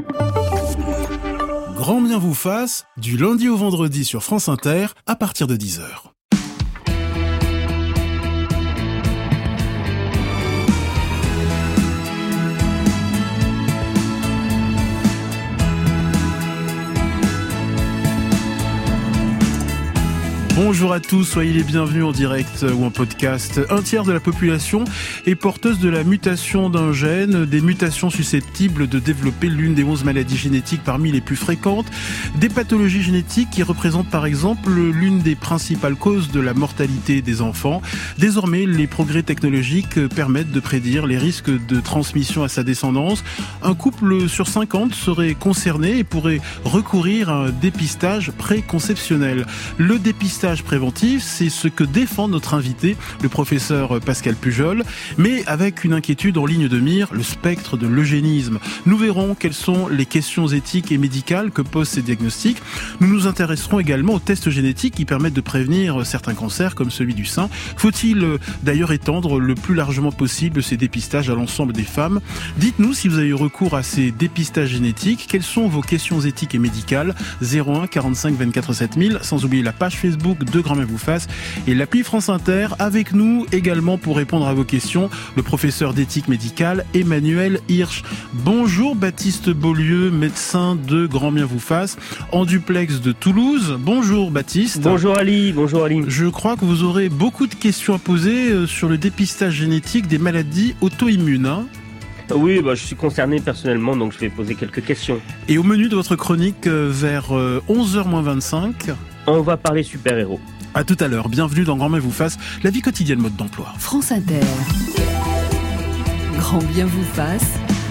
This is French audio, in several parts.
Grand bien vous fasse, du lundi au vendredi sur France Inter, à partir de 10h. Bonjour à tous, soyez les bienvenus en direct ou en podcast. Un tiers de la population est porteuse de la mutation d'un gène, des mutations susceptibles de développer l'une des 11 maladies génétiques parmi les plus fréquentes, des pathologies génétiques qui représentent par exemple l'une des principales causes de la mortalité des enfants. Désormais, les progrès technologiques permettent de prédire les risques de transmission à sa descendance. Un couple sur 50 serait concerné et pourrait recourir à un dépistage préconceptionnel. Le dépistage préventif, c'est ce que défend notre invité, le professeur Pascal Pujol, mais avec une inquiétude en ligne de mire, le spectre de l'eugénisme. Nous verrons quelles sont les questions éthiques et médicales que posent ces diagnostics. Nous nous intéresserons également aux tests génétiques qui permettent de prévenir certains cancers comme celui du sein. Faut-il d'ailleurs étendre le plus largement possible ces dépistages à l'ensemble des femmes? Dites-nous si vous avez eu recours à ces dépistages génétiques. Quelles sont vos questions éthiques et médicales? 01 45 24 7000, sans oublier la page Facebook de Grand bien vous fasse et l'appli France Inter. Avec nous également pour répondre à vos questions, le professeur d'éthique médicale Emmanuel Hirsch. Bonjour Baptiste Beaulieu, médecin de Grand bien vous fasse, en duplex de Toulouse. Bonjour Baptiste. Bonjour Ali, bonjour Ali. Je crois que vous aurez beaucoup de questions à poser sur le dépistage génétique des maladies auto-immunes, hein? Oui, je suis concerné personnellement, donc je vais poser quelques questions. Et au menu de votre chronique, vers 11h-25... on va parler super-héros. À tout à l'heure, bienvenue dans Grand bien vous fasse, la vie quotidienne mode d'emploi. France Inter. Grand bien vous fasse.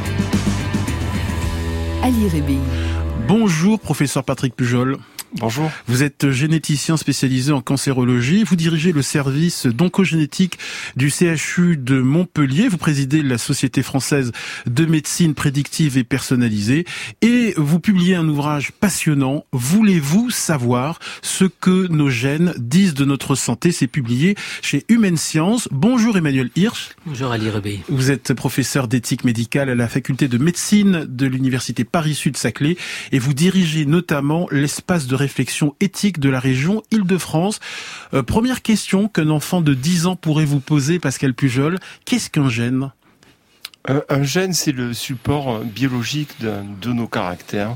Ali Rébi. Bonjour professeur Patrick Pujol. Bonjour. Vous êtes généticien spécialisé en cancérologie. Vous dirigez le service d'oncogénétique du CHU de Montpellier. Vous présidez la Société française de médecine prédictive et personnalisée. Et vous publiez un ouvrage passionnant. Voulez-vous savoir ce que nos gènes disent de notre santé? C'est publié chez Humaine Science. Bonjour Emmanuel Hirsch. Bonjour Ali Rebey. Vous êtes professeur d'éthique médicale à la faculté de médecine de l'université Paris-Sud-Saclay. Et vous dirigez notamment l'espace de réflexion éthique de la région Île-de-France. Première question qu'un enfant de 10 ans pourrait vous poser, Pascal Pujol. Qu'est-ce qu'un gène? Un gène, c'est le support biologique de nos caractères.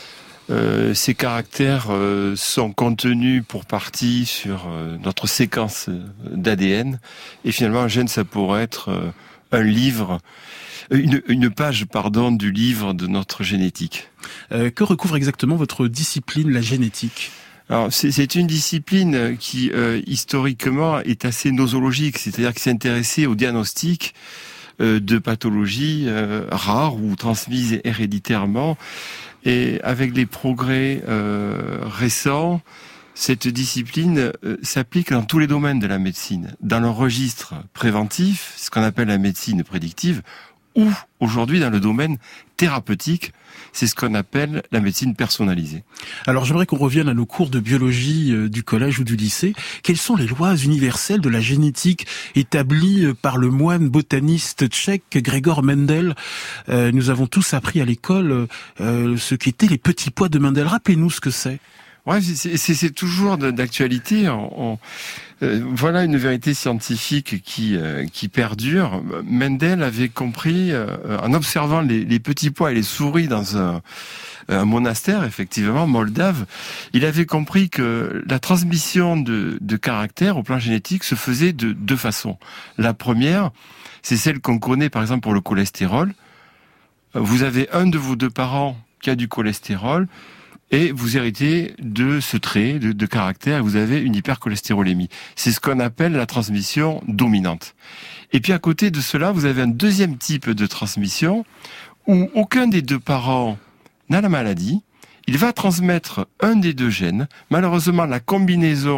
Ces caractères sont contenus pour partie sur notre séquence d'ADN. Et finalement, un gène, ça pourrait être un livre, une page, du livre de notre génétique. Que recouvre exactement votre discipline, la génétique? Alors, c'est une discipline qui, historiquement, est assez nosologique, c'est-à-dire qui s'est intéressée au diagnostic de pathologies rares ou transmises héréditairement. Et avec les progrès récents, cette discipline s'applique dans tous les domaines de la médecine. Dans le registre préventif, ce qu'on appelle la médecine prédictive, ou aujourd'hui dans le domaine thérapeutique, c'est ce qu'on appelle la médecine personnalisée. Alors j'aimerais qu'on revienne à nos cours de biologie du collège ou du lycée. Quelles sont les lois universelles de la génétique établies par le moine botaniste tchèque Gregor Mendel? Nous avons tous appris à l'école ce qu'étaient les petits pois de Mendel. Rappelez-nous ce que c'est. Ouais, c'est toujours d'actualité. Voilà une vérité scientifique qui perdure. Mendel avait compris, en observant les petits pois et les souris dans un monastère, effectivement, moldave, il avait compris que la transmission de caractères au plan génétique se faisait de deux façons. La première, c'est celle qu'on connaît par exemple pour le cholestérol. Vous avez un de vos deux parents qui a du cholestérol, et vous héritez de ce trait de caractère, vous avez une hypercholestérolémie. C'est ce qu'on appelle la transmission dominante. Et puis à côté de cela, vous avez un deuxième type de transmission où aucun des deux parents n'a la maladie. Il va transmettre un des deux gènes. Malheureusement, la combinaison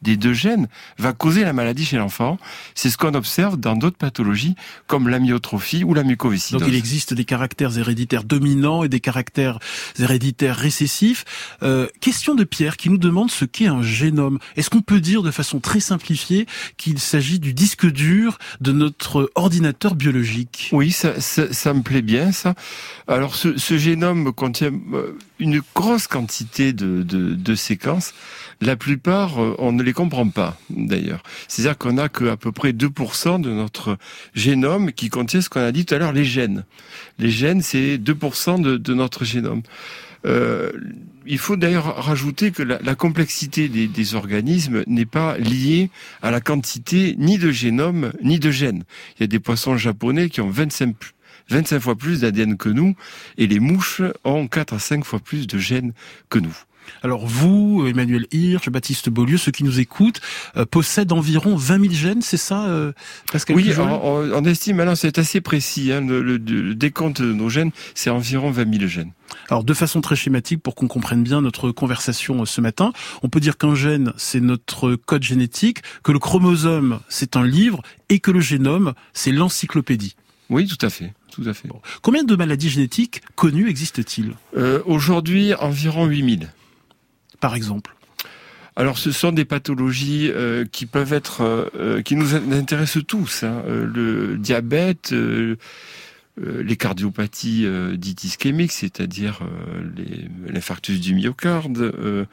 des deux gènes va causer la maladie chez l'enfant. C'est ce qu'on observe dans d'autres pathologies comme l'amyotrophie ou la mucoviscidose. Donc il existe des caractères héréditaires dominants et des caractères héréditaires récessifs. Question de Pierre qui nous demande ce qu'est un génome. Est-ce qu'on peut dire de façon très simplifiée qu'il s'agit du disque dur de notre ordinateur biologique? Oui, ça me plaît bien, ça. Alors, ce génome contient une grosse quantité de séquences. La plupart, on ne les comprend pas, d'ailleurs. C'est-à-dire qu'on n'a qu'à peu près 2% de notre génome qui contient ce qu'on a dit tout à l'heure, les gènes. Les gènes, c'est 2% de notre génome. Il faut d'ailleurs rajouter que la complexité des organismes n'est pas liée à la quantité ni de génome ni de gènes. Il y a des poissons japonais qui ont 25 fois plus d'ADN que nous, et les mouches ont 4 à 5 fois plus de gènes que nous. Alors vous, Emmanuel Hirsch, Baptiste Beaulieu, ceux qui nous écoutent, possèdent environ 20 000 gènes, c'est ça, Pascal? Oui, on estime, alors c'est assez précis, hein, le décompte de nos gènes, c'est environ 20 000 gènes. Alors de façon très schématique, pour qu'on comprenne bien notre conversation ce matin, on peut dire qu'un gène, c'est notre code génétique, que le chromosome, c'est un livre, et que le génome, c'est l'encyclopédie. Oui, tout à fait. Tout à fait. Bon. Combien de maladies génétiques connues existent-ils? Aujourd'hui, environ 8 000. Par exemple? Alors, ce sont des pathologies qui peuvent être, qui nous intéressent tous. Hein. Le diabète, les cardiopathies dites ischémiques, c'est-à-dire l'infarctus du myocarde,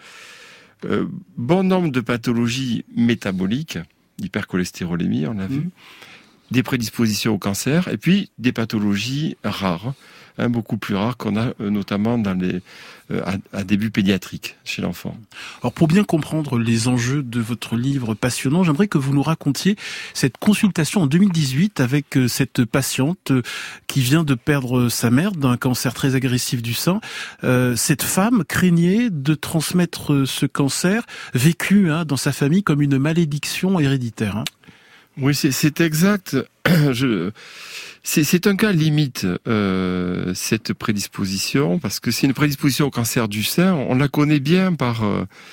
bon nombre de pathologies métaboliques, l'hypercholestérolémie, on l'a vu, des prédispositions au cancer, et puis des pathologies rares, hein, beaucoup plus rares qu'on a notamment dans à début pédiatrique chez l'enfant. Alors pour bien comprendre les enjeux de votre livre passionnant, j'aimerais que vous nous racontiez cette consultation en 2018 avec cette patiente qui vient de perdre sa mère d'un cancer très agressif du sein. Cette femme craignait de transmettre ce cancer vécu dans sa famille comme une malédiction héréditaire. Hein. Oui, c'est exact. C'est un cas limite, cette prédisposition, parce que c'est une prédisposition au cancer du sein. On la connaît bien par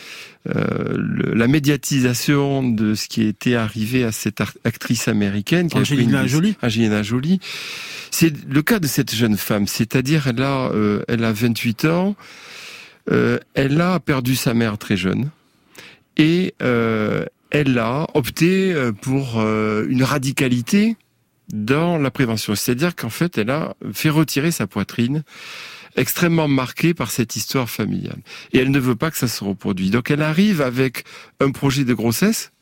la médiatisation de ce qui était arrivé à cette actrice américaine, qui Angelina Jolie. C'est le cas de cette jeune femme, c'est-à-dire elle a 28 ans, elle a perdu sa mère très jeune, et elle a opté pour une radicalité dans la prévention. C'est-à-dire qu'en fait, elle a fait retirer sa poitrine, extrêmement marquée par cette histoire familiale. Et elle ne veut pas que ça se reproduise. Donc elle arrive avec un projet de grossesse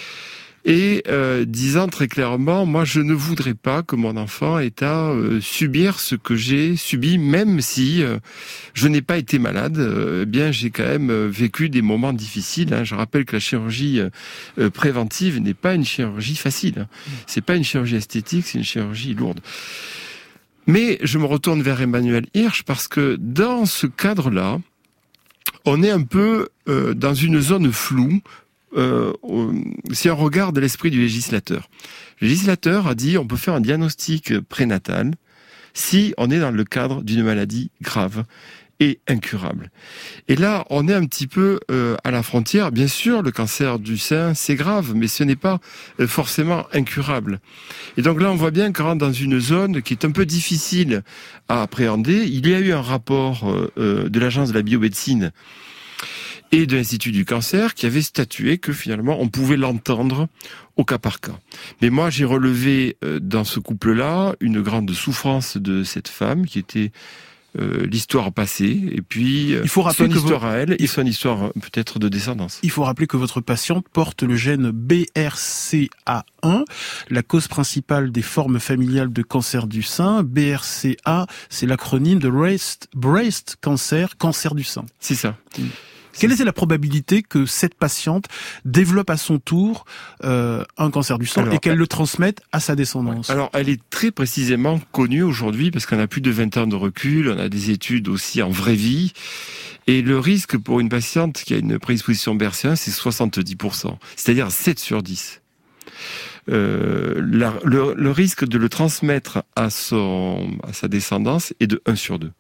et disant très clairement, moi je ne voudrais pas que mon enfant ait à subir ce que j'ai subi, même si je n'ai pas été malade. Bien, j'ai quand même vécu des moments difficiles. Hein. Je rappelle que la chirurgie préventive n'est pas une chirurgie facile. Hein. C'est pas une chirurgie esthétique, c'est une chirurgie lourde. Mais je me retourne vers Emmanuel Hirsch parce que dans ce cadre-là, on est un peu dans une zone floue. Si on regarde l'esprit du législateur. Le législateur a dit on peut faire un diagnostic prénatal si on est dans le cadre d'une maladie grave et incurable. Et là, on est un petit peu à la frontière. Bien sûr, le cancer du sein, c'est grave, mais ce n'est pas forcément incurable. Et donc là, on voit bien qu'on rentre dans une zone qui est un peu difficile à appréhender. Il y a eu un rapport de l'Agence de la biomédecine et de l'Institut du cancer qui avait statué que finalement on pouvait l'entendre au cas par cas. Mais moi j'ai relevé dans ce couple-là une grande souffrance de cette femme qui était l'histoire passée et puis il faut rappeler son histoire à elle et son histoire peut-être de descendance. Il faut rappeler que votre patiente porte le gène BRCA1, la cause principale des formes familiales de cancer du sein. BRCA, c'est l'acronyme de Breast Cancer, cancer du sein. C'est ça. Quelle était la probabilité que cette patiente développe à son tour un cancer du sang et qu'elle le transmette à sa descendance? Alors, elle est très précisément connue aujourd'hui parce qu'on a plus de 20 ans de recul, on a des études aussi en vraie vie. Et le risque pour une patiente qui a une prédisposition BRCA1, c'est 70%, c'est-à-dire 7 sur 10. Le risque de le transmettre à sa descendance est de 1 sur 2.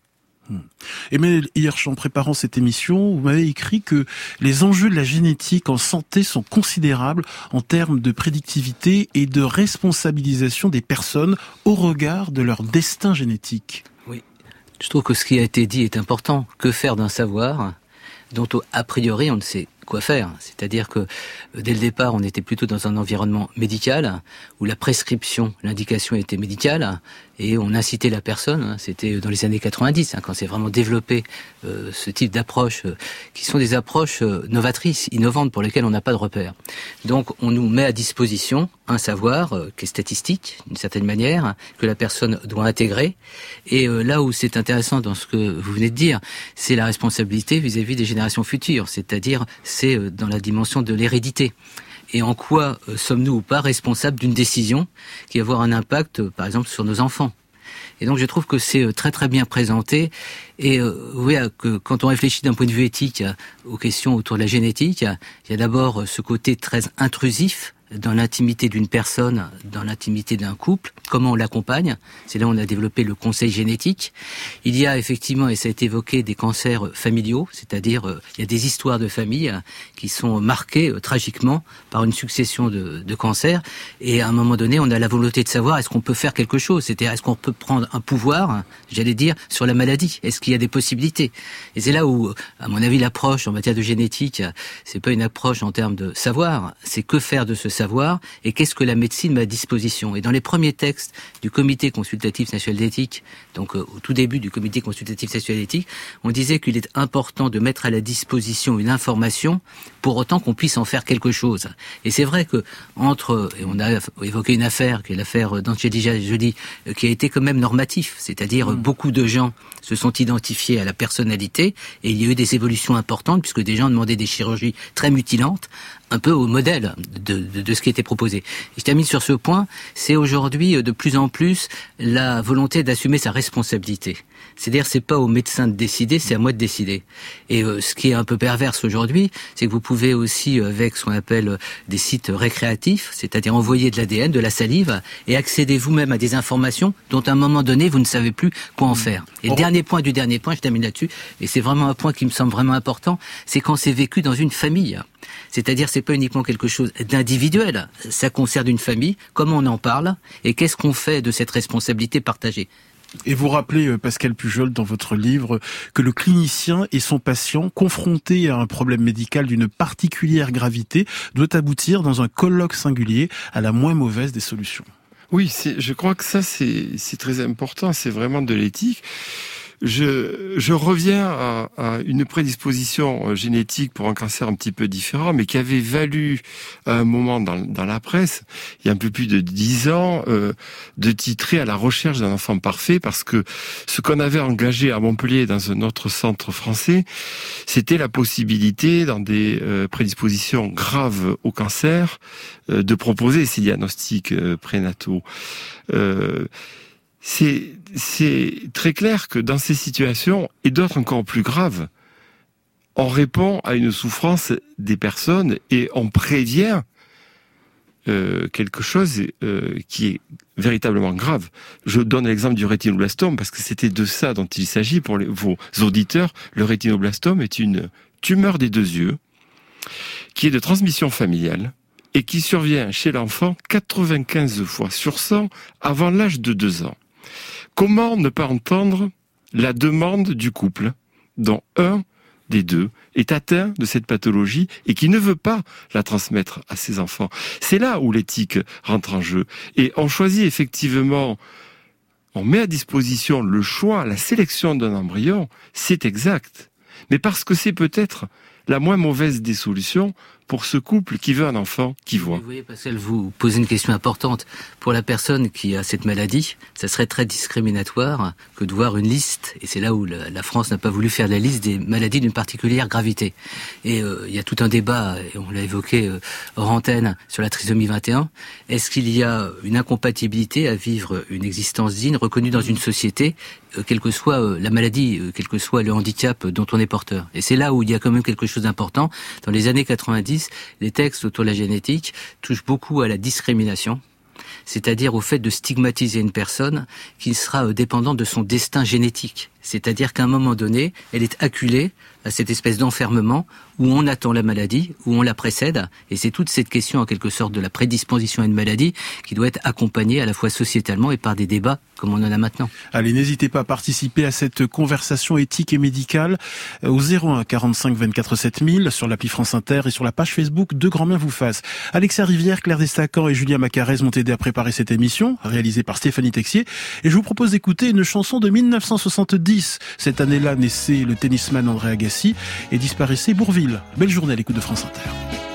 Emmanuel Hirsch, en préparant cette émission, vous m'avez écrit que les enjeux de la génétique en santé sont considérables en termes de prédictivité et de responsabilisation des personnes au regard de leur destin génétique. Oui, je trouve que ce qui a été dit est important. Que faire d'un savoir dont a priori on ne sait quoi faire? C'est-à-dire que dès le départ, on était plutôt dans un environnement médical où la prescription, l'indication était médicale et on incitait la personne. C'était dans les années 90 quand c'est vraiment développé ce type d'approches qui sont des approches novatrices, innovantes pour lesquelles on n'a pas de repères. Donc on nous met à disposition un savoir qui est statistique d'une certaine manière que la personne doit intégrer. Et là où c'est intéressant dans ce que vous venez de dire, c'est la responsabilité vis-à-vis des générations futures, c'est-à-dire c'est dans la dimension de l'hérédité. Et en quoi sommes-nous ou pas responsables d'une décision qui va avoir un impact, par exemple, sur nos enfants? Et donc je trouve que c'est très très bien présenté. Et vous voyez que quand on réfléchit d'un point de vue éthique aux questions autour de la génétique, il y a d'abord ce côté très intrusif dans l'intimité d'une personne, dans l'intimité d'un couple, comment on l'accompagne. C'est là où on a développé le conseil génétique. Il y a effectivement, et ça a été évoqué, des cancers familiaux, c'est-à-dire il y a des histoires de famille qui sont marquées tragiquement par une succession de cancers. Et à un moment donné, on a la volonté de savoir est-ce qu'on peut faire quelque chose, c'est-à-dire est-ce qu'on peut prendre un pouvoir, j'allais dire, sur la maladie. Est-ce qu'il y a des possibilités? Et c'est là où, à mon avis, l'approche en matière de génétique, c'est pas une approche en termes de savoir, c'est que faire de ce savoir et qu'est-ce que la médecine met à disposition. Et dans les premiers textes du Comité consultatif national d'éthique, donc au tout début du Comité consultatif national d'éthique, on disait qu'il est important de mettre à la disposition une information pour autant qu'on puisse en faire quelque chose. Et c'est vrai que et on a évoqué une affaire, qui est l'affaire d'Angelina Jolie, qui a été quand même normatif, c'est-à-dire beaucoup de gens se sont identifiés à la personnalité et il y a eu des évolutions importantes puisque des gens demandaient des chirurgies très mutilantes, un peu au modèle de ce qui était proposé. Et je termine sur ce point, c'est aujourd'hui de plus en plus la volonté d'assumer sa responsabilité. C'est-à-dire, c'est pas au médecin de décider, c'est à moi de décider. Et ce qui est un peu perverse aujourd'hui, c'est que vous pouvez aussi, avec ce qu'on appelle des sites récréatifs, c'est-à-dire envoyer de l'ADN, de la salive, et accéder vous-même à des informations dont à un moment donné, vous ne savez plus quoi en faire. Et le dernier point du dernier point, je termine là-dessus, et c'est vraiment un point qui me semble vraiment important, c'est quand c'est vécu dans une famille. C'est-à-dire, c'est pas uniquement quelque chose d'individuel, ça concerne une famille, comment on en parle, et qu'est-ce qu'on fait de cette responsabilité partagée. Et vous rappelez, Pascal Pujol, dans votre livre, que le clinicien et son patient, confrontés à un problème médical d'une particulière gravité, doit aboutir dans un colloque singulier à la moins mauvaise des solutions. Oui, je crois que ça, c'est très important, c'est vraiment de l'éthique. Je reviens à une prédisposition génétique pour un cancer un petit peu différent, mais qui avait valu à un moment dans la presse, il y a un peu plus de 10 ans, de titrer à la recherche d'un enfant parfait, parce que ce qu'on avait engagé à Montpellier dans un autre centre français, c'était la possibilité, dans des prédispositions graves au cancer, de proposer ces diagnostics prénataux. C'est très clair que dans ces situations, et d'autres encore plus graves, on répond à une souffrance des personnes et on prévient quelque chose qui est véritablement grave. Je donne l'exemple du rétinoblastome parce que c'était de ça dont il s'agit pour vos auditeurs. Le rétinoblastome est une tumeur des 2 yeux qui est de transmission familiale et qui survient chez l'enfant 95 fois sur 100 avant l'âge de 2 ans. Comment ne pas entendre la demande du couple dont un des deux est atteint de cette pathologie et qui ne veut pas la transmettre à ses enfants? C'est là où l'éthique rentre en jeu. Et on choisit effectivement, on met à disposition le choix, la sélection d'un embryon, c'est exact. Mais parce que c'est peut-être la moins mauvaise des solutions pour ce couple qui veut un enfant qui voit. Vous voyez, Pascal, vous posez une question importante. Pour la personne qui a cette maladie, ça serait très discriminatoire que de voir une liste, et c'est là où la France n'a pas voulu faire la liste des maladies d'une particulière gravité. Et il y a tout un débat, et on l'a évoqué hors antenne, sur la trisomie 21. Est-ce qu'il y a une incompatibilité à vivre une existence digne, reconnue dans une société, quelle que soit la maladie, quel que soit le handicap dont on est porteur? Et c'est là où il y a quand même quelque chose d'important. Dans les années 90, les textes autour de la génétique touchent beaucoup à la discrimination. c'est-à-dire au fait de stigmatiser une personne qui sera dépendante de son destin génétique. C'est-à-dire qu'à un moment donné, elle est acculée à cette espèce d'enfermement où on attend la maladie, où on la précède. Et c'est toute cette question, en quelque sorte, de la prédisposition à une maladie qui doit être accompagnée à la fois sociétalement et par des débats comme on en a maintenant. Allez, n'hésitez pas à participer à cette conversation éthique et médicale au 01 45 24 7000 sur l'appli France Inter et sur la page Facebook de Grand Bien vous fasse. Alexia Rivière, Claire Destacan et Julien Macarez m'ont aidé à préparer cette émission, réalisée par Stéphanie Texier. Et je vous propose d'écouter une chanson de 1970. Cette année-là naissait le tennisman André Agassi et disparaissait Bourvil. Belle journée à l'écoute de France Inter.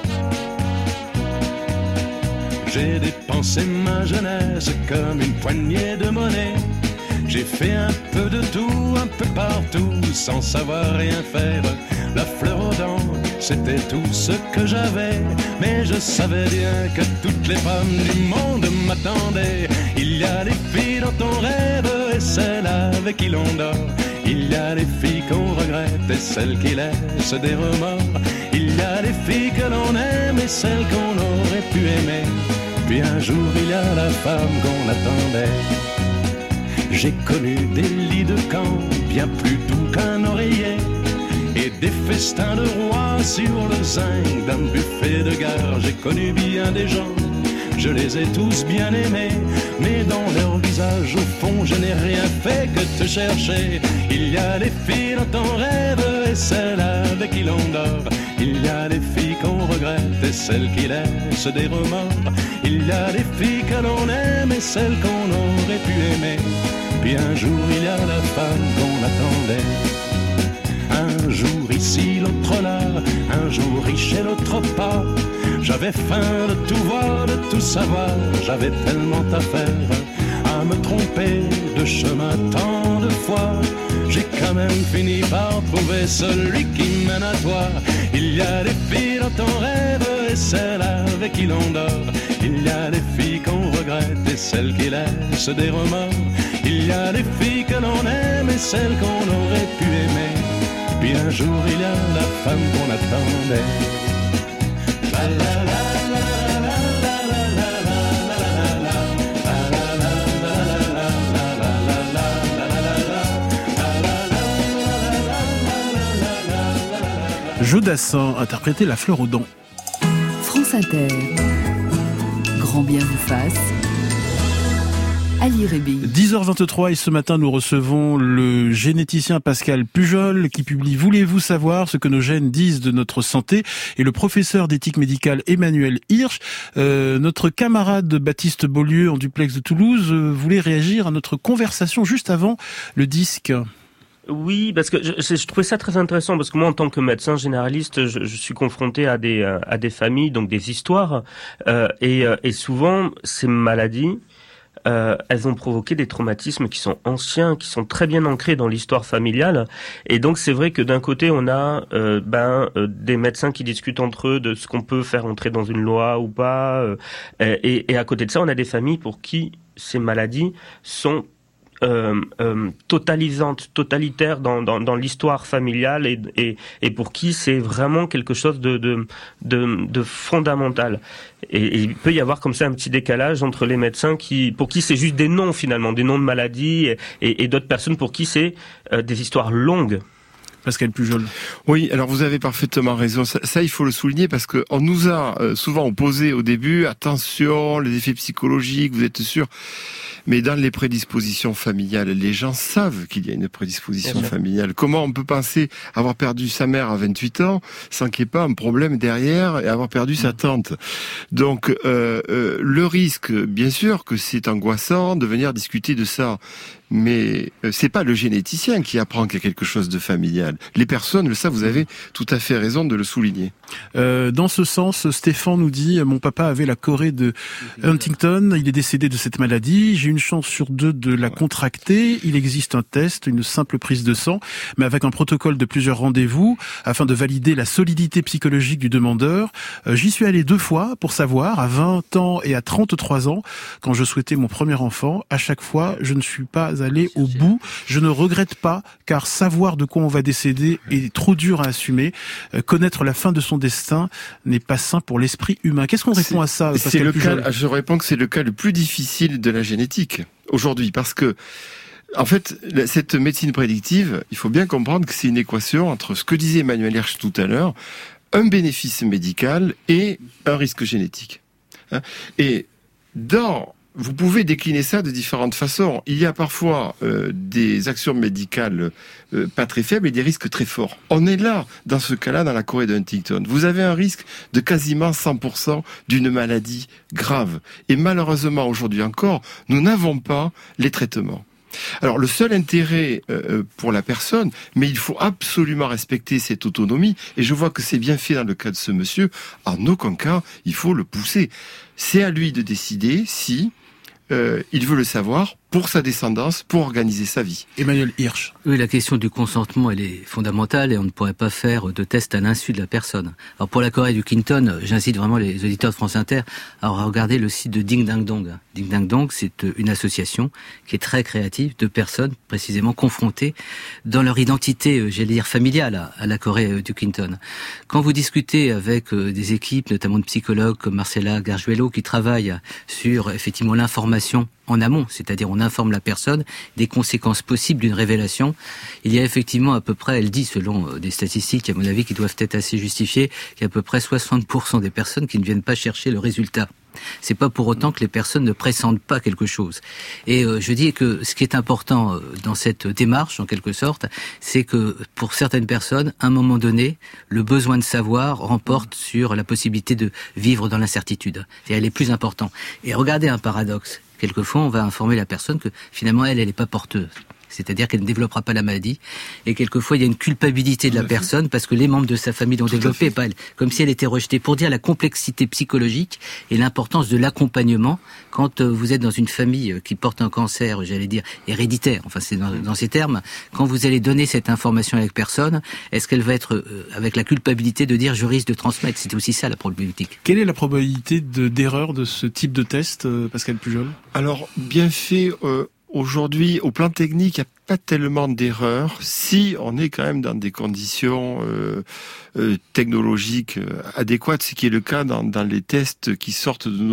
J'ai dépensé ma jeunesse comme une poignée de monnaie. J'ai fait un peu de tout, un peu partout, sans savoir rien faire. La fleur aux dents, c'était tout ce que j'avais. Mais je savais bien que toutes les femmes du monde m'attendaient. Il y a les filles dans ton rêve et celles avec qui l'on dort. Il y a les filles qu'on regrette et celles qui laissent des remords. Il y a les filles que l'on aime et celles qu'on aurait pu aimer. Puis un jour il y a la femme qu'on attendait. J'ai connu des lits de camp bien plus doux qu'un oreiller et des festins de rois sur le zinc d'un buffet de gare. J'ai connu bien des gens, je les ai tous bien aimés, mais dans leur visage au fond je n'ai rien fait que te chercher. Il y a les filles dans ton rêve et celles avec qui l'on dort. Il y a les filles qu'on regrette et celles qui laissent des remords. Il y a les filles que l'on aime et celles qu'on aurait pu aimer. Puis un jour il y a la femme qu'on attendait. Un jour ici, l'autre là, un jour riche et l'autre pas. J'avais faim de tout voir, de tout savoir. J'avais tellement à faire, à me tromper de chemin tant de fois. J'ai quand même fini par trouver celui qui mène à toi. Il y a les filles dans ton rêve et celles avec qui l'on dort. Il y a les filles qu'on regrette et celles qui laissent des remords. Il y a les filles que l'on aime et celles qu'on aurait pu aimer. Puis un jour il y a la femme qu'on attendait. La la la. Jodassin interprétait La fleur aux dents. France Inter. Grand Bien vous fasse. Ali Rébi. 10h23 et ce matin nous recevons le généticien Pascal Pujol qui publie Voulez-vous savoir ce que nos gènes disent de notre santé et le professeur d'éthique médicale Emmanuel Hirsch. Notre camarade Baptiste Beaulieu en duplex de Toulouse voulait réagir à notre conversation juste avant le disque. Oui, parce que je trouvais ça très intéressant parce que moi, en tant que médecin généraliste, je suis confronté à des familles, donc des histoires, et souvent ces maladies, elles ont provoqué des traumatismes qui sont anciens, qui sont très bien ancrés dans l'histoire familiale. Et donc c'est vrai que d'un côté on a des médecins qui discutent entre eux de ce qu'on peut faire entrer dans une loi ou pas, et à côté de ça on a des familles pour qui ces maladies sont totalitaire dans l'histoire familiale et pour qui c'est vraiment quelque chose de fondamental. Et il peut y avoir comme ça un petit décalage entre les médecins pour qui c'est juste des noms finalement, des noms de maladies et d'autres personnes pour qui c'est des histoires longues. Pascal Pujol. Oui, alors vous avez parfaitement raison. Ça il faut le souligner parce que on nous a souvent opposé au début, attention, les effets psychologiques, vous êtes sûr. Mais dans les prédispositions familiales, les gens savent qu'il y a une prédisposition familiale. Comment on peut penser avoir perdu sa mère à 28 ans sans qu'il n'y ait pas un problème derrière et avoir perdu sa tante? Donc, le risque, bien sûr que c'est angoissant de venir discuter de ça. Mais c'est pas le généticien qui apprend qu'il y a quelque chose de familial. Les personnes le savent, vous avez tout à fait raison de le souligner. Dans ce sens, Stéphane nous dit « Mon papa avait la chorée de Huntington, il est décédé de cette maladie, j'ai une chance sur 2 de la contracter, il existe un test, une simple prise de sang, mais avec un protocole de plusieurs rendez-vous afin de valider la solidité psychologique du demandeur. J'y suis allé 2 fois pour savoir, à 20 ans et à 33 ans, quand je souhaitais mon premier enfant. À chaque fois, je ne suis pas pas allé au bout. Je ne regrette pas, car savoir de quoi on va décéder est trop dur à assumer. Connaître la fin de son destin n'est pas sain pour l'esprit humain. Qu'est-ce qu'on répond à ça, Pascal Pujol ? Je réponds que c'est le cas le plus difficile de la génétique aujourd'hui, parce que en fait, cette médecine prédictive, il faut bien comprendre que c'est une équation entre ce que disait Emmanuel Hirsch tout à l'heure, un bénéfice médical et un risque génétique. Et vous pouvez décliner ça de différentes façons. Il y a parfois des actions médicales pas très faibles et des risques très forts. On est là, dans ce cas-là, dans la Corée de Huntington. Vous avez un risque de quasiment 100% d'une maladie grave. Et malheureusement, aujourd'hui encore, nous n'avons pas les traitements. Alors le seul intérêt pour la personne, mais il faut absolument respecter cette autonomie, et je vois que c'est bien fait dans le cas de ce monsieur, en aucun cas il faut le pousser. C'est à lui de décider si il veut le savoir pour sa descendance, pour organiser sa vie. Emmanuel Hirsch. Oui, la question du consentement, elle est fondamentale et on ne pourrait pas faire de test à l'insu de la personne. Alors pour la Corée du Huntington, j'incite vraiment les auditeurs de France Inter à regarder le site de Ding Dang Dong. Ding Dang Dong, c'est une association qui est très créative de personnes précisément confrontées dans leur identité, j'allais dire familiale, à la Corée du Huntington. Quand vous discutez avec des équipes, notamment de psychologues comme Marcella Garjuelo, qui travaillent sur effectivement l'information en amont, c'est-à-dire on informe la personne des conséquences possibles d'une révélation. Il y a effectivement à peu près, elle dit selon des statistiques à mon avis qui doivent être assez justifiées, qu'il y a à peu près 60% des personnes qui ne viennent pas chercher le résultat. C'est pas pour autant que les personnes ne pressentent pas quelque chose. Et je dis que ce qui est important dans cette démarche, en quelque sorte, c'est que pour certaines personnes, à un moment donné, le besoin de savoir remporte sur la possibilité de vivre dans l'incertitude. Et elle est plus importante. Et regardez un paradoxe. Quelquefois, on va informer la personne que finalement, elle n'est pas porteuse. C'est-à-dire qu'elle ne développera pas la maladie. Et quelquefois, il y a une culpabilité de la personne parce que les membres de sa famille l'ont développé, pas elle. Comme si elle était rejetée. Pour dire la complexité psychologique et l'importance de l'accompagnement quand vous êtes dans une famille qui porte un cancer, j'allais dire, héréditaire. Enfin, c'est dans ces termes. Quand vous allez donner cette information à la personne, est-ce qu'elle va être avec la culpabilité de dire je risque de transmettre? C'est aussi ça la problématique. Quelle est la probabilité d'erreur de ce type de test, Pascal Pujol? Alors, bien fait... Aujourd'hui, au plan technique, il n'y a pas tellement d'erreurs si on est quand même dans des conditions technologiques adéquates, ce qui est le cas dans les tests qui sortent de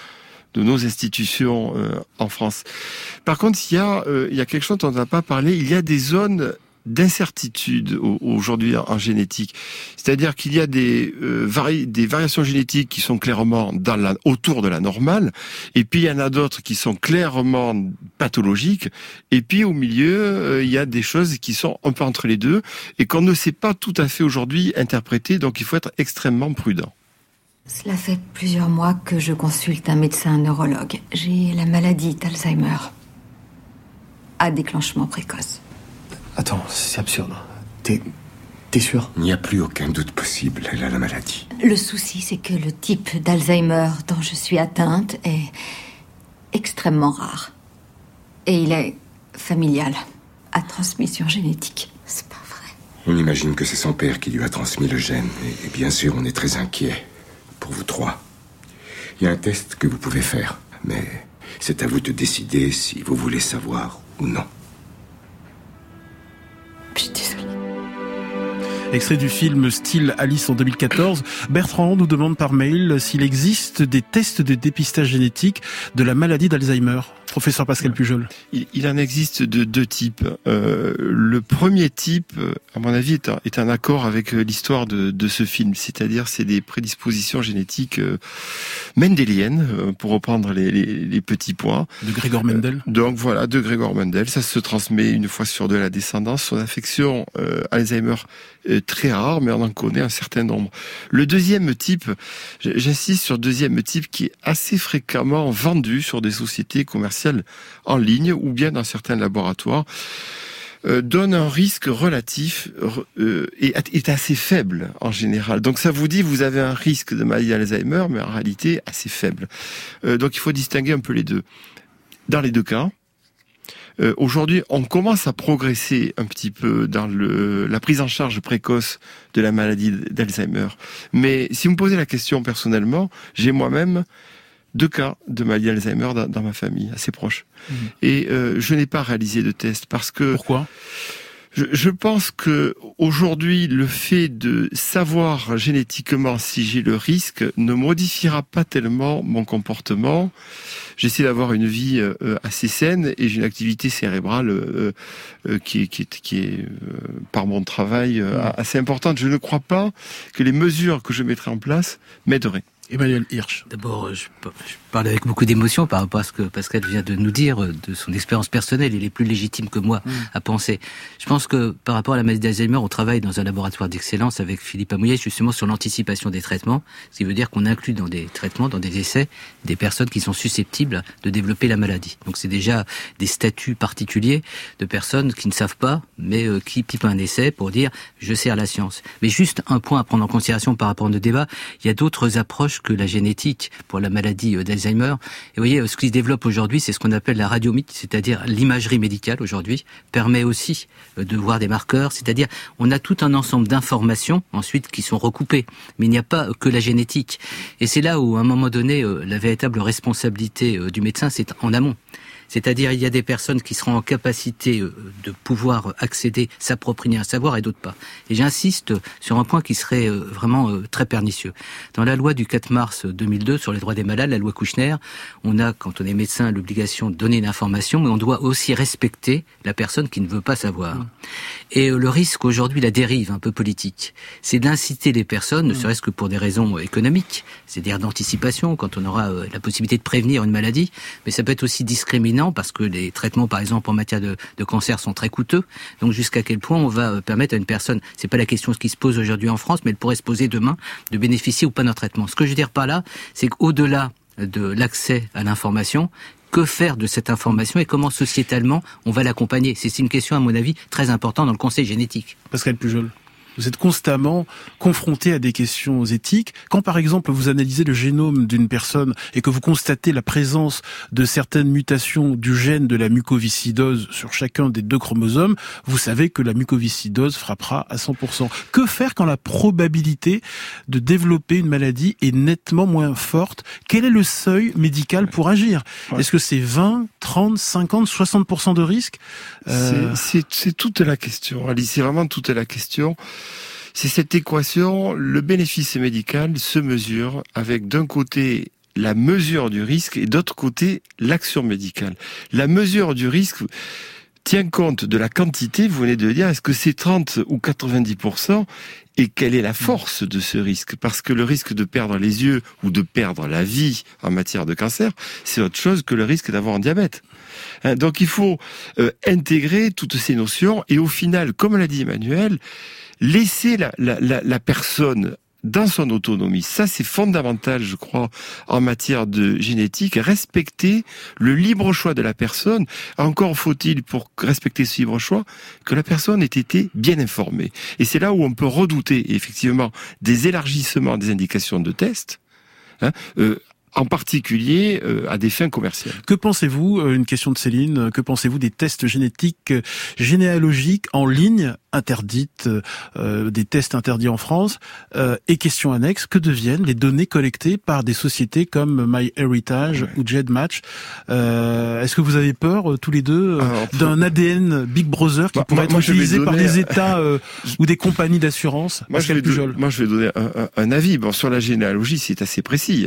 nos institutions en France. Par contre, il y a quelque chose dont on n'a pas parlé, il y a des zones d'incertitude aujourd'hui en génétique. C'est-à-dire qu'il y a des variations génétiques qui sont clairement autour de la normale, et puis il y en a d'autres qui sont clairement pathologiques, et puis au milieu, il y a des choses qui sont un peu entre les deux, et qu'on ne sait pas tout à fait aujourd'hui interpréter, donc il faut être extrêmement prudent. Cela fait plusieurs mois que je consulte un médecin neurologue. J'ai la maladie d'Alzheimer, à déclenchement précoce. Attends, c'est absurde. T'es sûr? Il n'y a plus aucun doute possible, elle a la maladie. Le souci, c'est que le type d'Alzheimer dont je suis atteinte est extrêmement rare. Et il est familial, à transmission génétique. C'est pas vrai. On imagine que c'est son père qui lui a transmis le gène. Et bien sûr, on est très inquiet pour vous trois. Il y a un test que vous pouvez faire, mais c'est à vous de décider si vous voulez savoir ou non. Je suis désolée. Extrait du film Style Alice en 2014. Bertrand nous demande par mail s'il existe des tests de dépistage génétique de la maladie d'Alzheimer. Professeur Pascal Pujol. Il en existe de deux types. Le premier type, à mon avis, est en accord avec l'histoire de ce film. C'est-à-dire, c'est des prédispositions génétiques mendéliennes, pour reprendre les petits points. De Gregor Mendel. Donc voilà, de Gregor Mendel. Ça se transmet une fois sur deux à la descendance. Son affection Alzheimer très rare, mais on en connaît un certain nombre. Le deuxième type, j'insiste sur le deuxième type qui est assez fréquemment vendu sur des sociétés commerciales en ligne ou bien dans certains laboratoires, donne un risque relatif et est assez faible en général. Donc ça vous dit vous avez un risque de maladie d'Alzheimer, mais en réalité assez faible. Donc il faut distinguer un peu les deux. Dans les deux cas, aujourd'hui, on commence à progresser un petit peu dans la prise en charge précoce de la maladie d'Alzheimer. Mais si vous me posez la question personnellement, j'ai moi-même 2 cas de maladie d'Alzheimer dans ma famille, assez proche. Et je n'ai pas réalisé de test parce que... Pourquoi ? Je pense que aujourd'hui, le fait de savoir génétiquement si j'ai le risque ne modifiera pas tellement mon comportement. J'essaie d'avoir une vie assez saine et j'ai une activité cérébrale qui est par mon travail assez importante. Je ne crois pas que les mesures que je mettrai en place m'aideraient. Emmanuel Hirsch. D'abord, je parle avec beaucoup d'émotion par rapport à ce que Pascal vient de nous dire, de son expérience personnelle. Il est plus légitime que moi à penser. Je pense que par rapport à la maladie d'Alzheimer, on travaille dans un laboratoire d'excellence avec Philippe Amouillet justement sur l'anticipation des traitements, ce qui veut dire qu'on inclut dans des traitements, dans des essais, des personnes qui sont susceptibles de développer la maladie. Donc c'est déjà des statuts particuliers de personnes qui ne savent pas, mais qui pipent un essai pour dire « je sers la science ». Mais juste un point à prendre en considération par rapport à nos débats, il y a d'autres approches que la génétique pour la maladie d'Alzheimer. Et vous voyez, ce qui se développe aujourd'hui, c'est ce qu'on appelle la radiomite, c'est-à-dire l'imagerie médicale aujourd'hui, permet aussi de voir des marqueurs, c'est-à-dire on a tout un ensemble d'informations ensuite qui sont recoupées, mais il n'y a pas que la génétique. Et c'est là où, à un moment donné, la véritable responsabilité du médecin, c'est en amont. C'est-à-dire, il y a des personnes qui seront en capacité de pouvoir accéder, s'approprier un savoir et d'autres pas. Et j'insiste sur un point qui serait vraiment très pernicieux. Dans la loi du 4 mars 2002 sur les droits des malades, la loi Kouchner, on a, quand on est médecin, l'obligation de donner une information, mais on doit aussi respecter la personne qui ne veut pas savoir. Et le risque aujourd'hui, la dérive un peu politique, c'est d'inciter les personnes, ne serait-ce que pour des raisons économiques, c'est-à-dire d'anticipation, quand on aura la possibilité de prévenir une maladie, mais ça peut être aussi discriminant parce que les traitements, par exemple, en matière de cancer sont très coûteux. Donc, jusqu'à quel point on va permettre à une personne, c'est pas la question qui se pose aujourd'hui en France, mais elle pourrait se poser demain, de bénéficier ou pas d'un traitement. Ce que je veux dire par là, c'est qu'au-delà de l'accès à l'information, que faire de cette information et comment sociétalement on va l'accompagner? C'est une question, à mon avis, très importante dans le conseil génétique. Pascal Pujol. Vous êtes constamment confronté à des questions éthiques. Quand, par exemple, vous analysez le génome d'une personne et que vous constatez la présence de certaines mutations du gène de la mucoviscidose sur chacun des 2 chromosomes, vous savez que la mucoviscidose frappera à 100%. Que faire quand la probabilité de développer une maladie est nettement moins forte? Quel est le seuil médical pour agir? Est-ce que c'est 20, 30, 50, 60% de risque? C'est toute la question, Alice, c'est vraiment toute la question. C'est cette équation, le bénéfice médical se mesure avec d'un côté la mesure du risque et d'autre côté l'action médicale. La mesure du risque tient compte de la quantité, vous venez de dire, est-ce que c'est 30 ou 90% et quelle est la force de ce risque? Parce que le risque de perdre les yeux ou de perdre la vie en matière de cancer, c'est autre chose que le risque d'avoir un diabète. Donc il faut intégrer toutes ces notions et au final, comme l'a dit Emmanuel, laisser la personne dans son autonomie. Ça, c'est fondamental, je crois, en matière de génétique. Respecter le libre choix de la personne. Encore faut-il, pour respecter ce libre choix, que la personne ait été bien informée. Et c'est là où on peut redouter, effectivement, des élargissements des indications de test, en particulier à des fins commerciales. Que pensez-vous, une question de Céline, que pensez-vous des tests génétiques généalogiques en ligne interdites, des tests interdits en France, et question annexe, que deviennent les données collectées par des sociétés comme MyHeritage ou GEDmatch? Est-ce que vous avez peur, tous les deux, d'un ADN Big Brother qui pourrait être utilisé par des États ou des compagnies d'assurance? Moi, je vais donner un avis. Bon, sur la généalogie, c'est assez précis.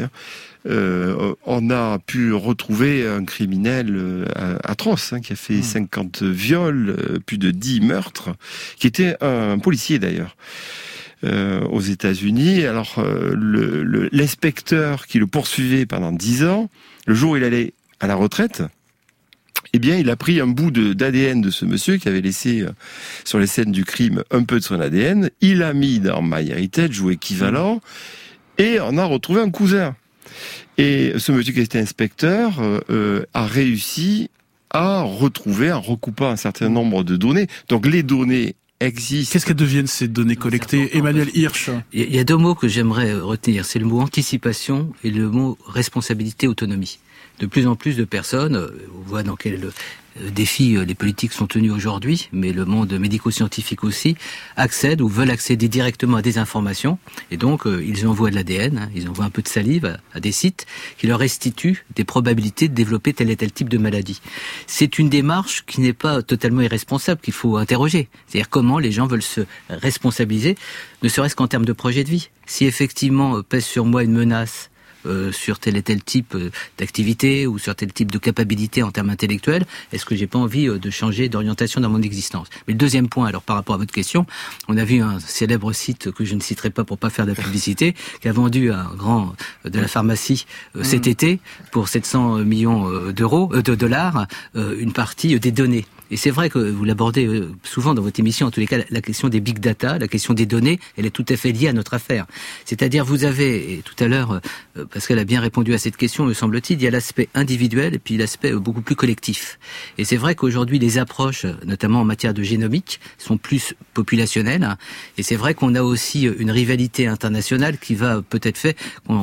On a pu retrouver un criminel atroce qui a fait 50 viols, plus de 10 meurtres, qui était un policier d'ailleurs aux États-Unis. Alors l'inspecteur qui le poursuivait pendant 10 ans, le jour où il allait à la retraite, eh bien, il a pris un bout d'ADN de ce monsieur qui avait laissé sur les scènes du crime un peu de son ADN, il l'a mis dans MyHeritage ou équivalent, et on a retrouvé un cousin. Et ce monsieur qui était inspecteur a réussi à retrouver, en recoupant un certain nombre de données. Donc les données existent. Qu'est-ce qu'elles deviennent ces données collectées? Emmanuel Hirsch. Il y a 2 mots que j'aimerais retenir. C'est le mot anticipation et le mot responsabilité, autonomie. de plus en plus de personnes, on voit dans quel défi les politiques sont tenus aujourd'hui, mais le monde médico-scientifique aussi, accèdent ou veulent accéder directement à des informations, et donc ils envoient de l'ADN, ils envoient un peu de salive à des sites qui leur restituent des probabilités de développer tel et tel type de maladie. C'est une démarche qui n'est pas totalement irresponsable, qu'il faut interroger. C'est-à-dire comment les gens veulent se responsabiliser, ne serait-ce qu'en termes de projet de vie. Si effectivement pèse sur moi une menace sur tel et tel type d'activité ou sur tel type de capacité en termes intellectuels, est-ce que j'ai pas envie de changer d'orientation dans mon existence? Mais le deuxième point, alors par rapport à votre question, on a vu un célèbre site que je ne citerai pas pour pas faire de la publicité, qui a vendu à un grand de la pharmacie cet été pour 700 millions de dollars une partie des données. Et c'est vrai que vous l'abordez souvent dans votre émission, en tous les cas, la question des big data, la question des données, elle est tout à fait liée à notre affaire. C'est-à-dire, vous avez, et tout à l'heure, Pascal a bien répondu à cette question, me semble-t-il, il y a l'aspect individuel et puis l'aspect beaucoup plus collectif. Et c'est vrai qu'aujourd'hui, les approches, notamment en matière de génomique, sont plus populationnelles. Et c'est vrai qu'on a aussi une rivalité internationale qui va peut-être faire,